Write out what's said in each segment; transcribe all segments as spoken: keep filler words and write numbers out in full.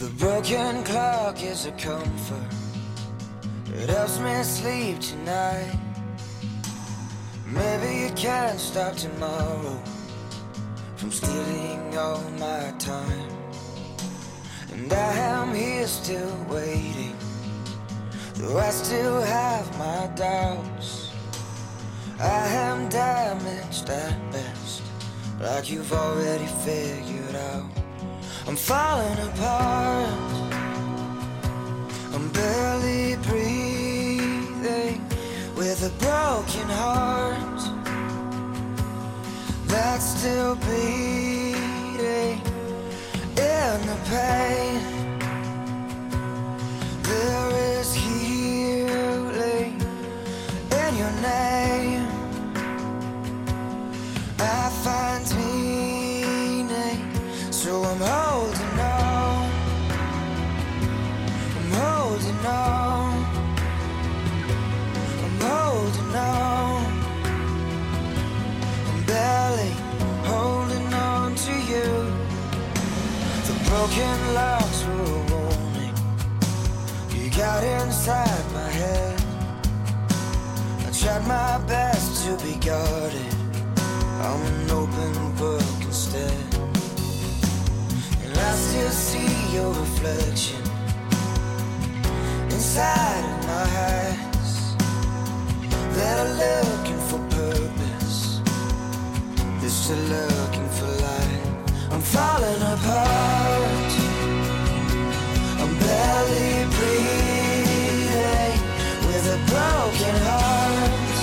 The broken clock is a comfort. It helps me sleep tonight. Maybe you can't stop tomorrow from stealing all my time. And I am here still waiting, though I still have my doubts. I am damaged at best, like you've already figured out. I'm falling apart, I'm barely breathing, with a broken heart that's still bleeding. In the pain, there is healing in your name. I find meaning, so I'm holding on, I'm holding on, I'm holding on, I'm barely holding on to you. The broken locks were a warning, you got inside my head. I tried my best to be guarded, I'm an open book instead. And I still see your reflection inside of my eyes, that are looking for purpose, they're still looking for light. I'm falling apart, I'm barely breathing, with a broken heart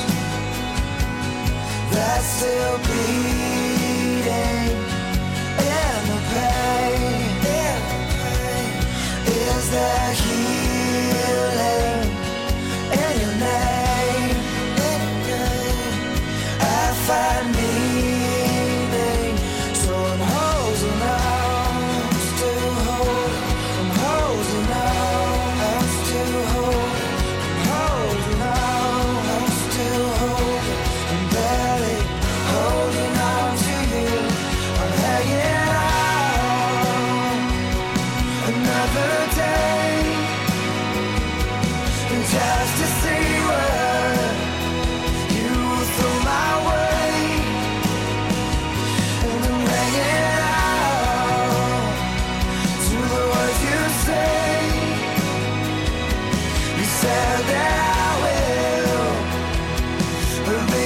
that's still bleeding. In the pain, in the pain, is there healing in your name? In your name, I find meaning, so I'm holding on, I'm still holding, I'm holding on, I'm still holding, I'm holding on, I'm still holding, I'm barely holding on to you. I'm hanging on another day, just to see what you throw my way. And I'm hanging on to the words you say. You said that I will be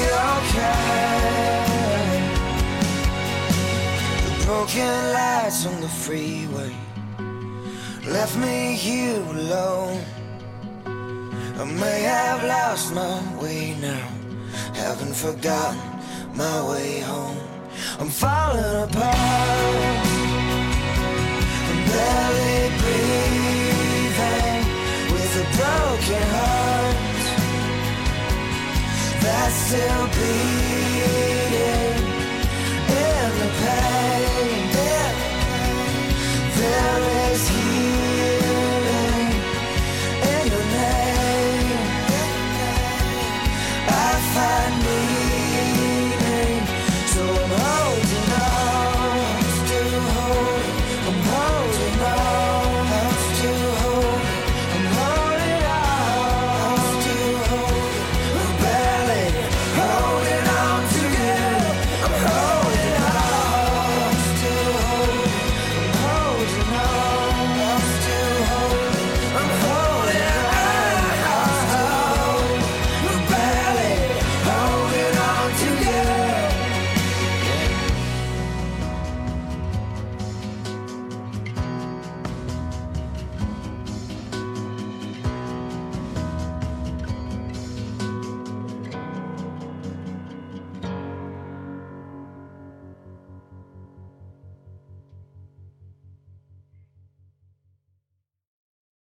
okay. The broken lights on the freeway left me here alone. I may have lost my way now, haven't forgotten my way home. I'm falling apart, I'm barely breathing, with a broken heart that's still beating.